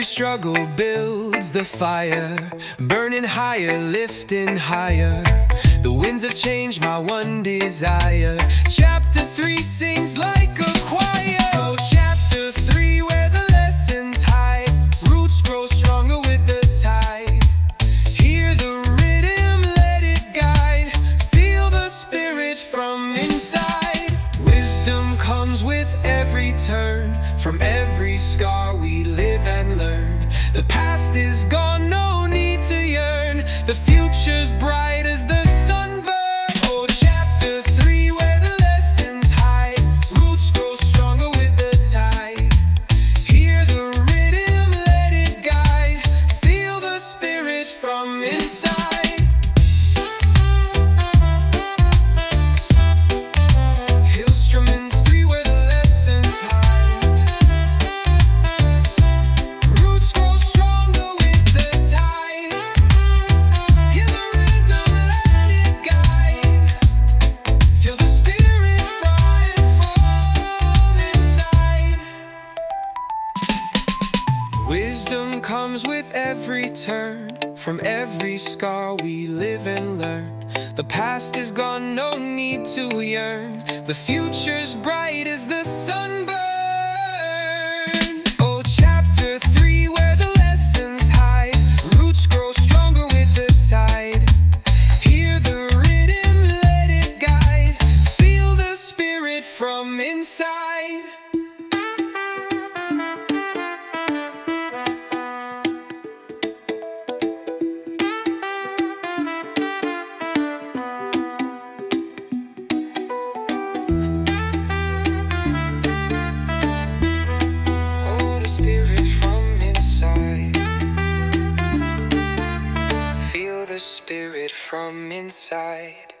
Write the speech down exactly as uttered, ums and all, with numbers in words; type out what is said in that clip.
struggle builds the fire, burning higher, lifting higher. The winds of change, my one desire. Chapter three sings like a choir. Oh, chapter three, where the lessons hide. Roots grow stronger with the tide. Hear the rhythm, let it guide. Feel the spirit from inside. Wisdom comes with every turn. From every scar we live and learn. The past is gone, no need to yearn. The future's bright as the sunburn. Oh, chapter three, where the lessons hide. Roots grow stronger with the tide. Hear the rhythm, let it guide. Feel the spirit from inside. Wisdom comes with every turn. From every scar we live and learn. The past is gone, no need to yearn. The future's bright as the sunburn. Oh, chapter three, where the lessons hide. Roots grow stronger with the tide. Hear the rhythm, let it guide. Feel the spirit from inside. Spirit from inside. Feel the spirit from inside.